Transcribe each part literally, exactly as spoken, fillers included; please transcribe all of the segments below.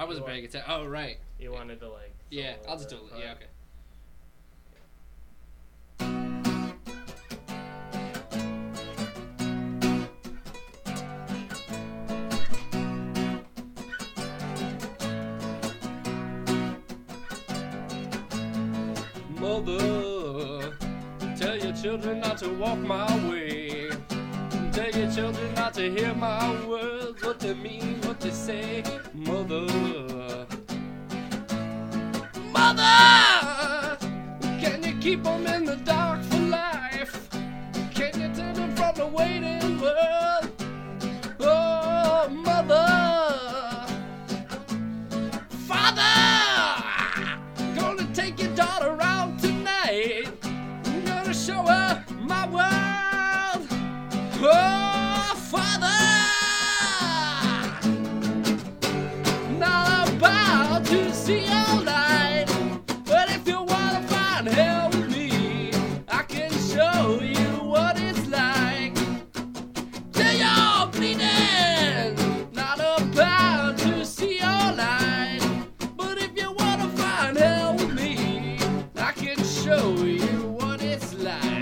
I wasn't paying attention. Oh, right. You wanted to like. Yeah, solo I'll just do it. it. Yeah, okay. Mother, tell your children not to walk my way. Tell your children not to hear my words, what they mean, what they say. Mother, Mother, can you keep them in the dark for life? Can you turn them from the waiting world? Oh, Mother, Father, gonna take your daughter out tonight. I'm gonna show her my world. Oh, Father, not about to see your light, but if you wanna find hell with me, I can show you what it's like. Till you're bleeding, not about to see your light, but if you wanna find hell with me, I can show you what it's like.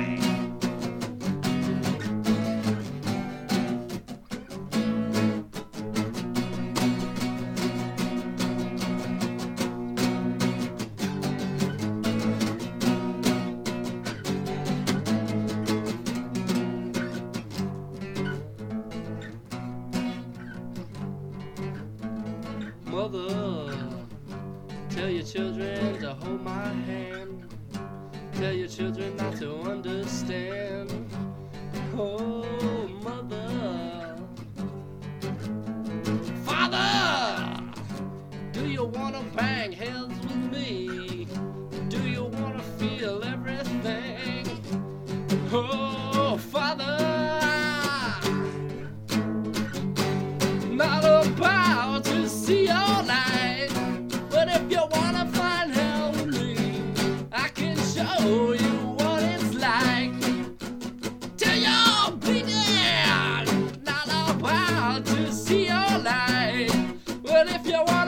Mother, tell your children to hold my hand. Tell your children not to understand. Oh, Mother. Father, do you want to bang heads with me? Do you want to feel everything? Oh, Father, not about to see your light, but if you wanna find hell with me, I can show you what it's like. Till you're bleeding, not about to see your light, but if you want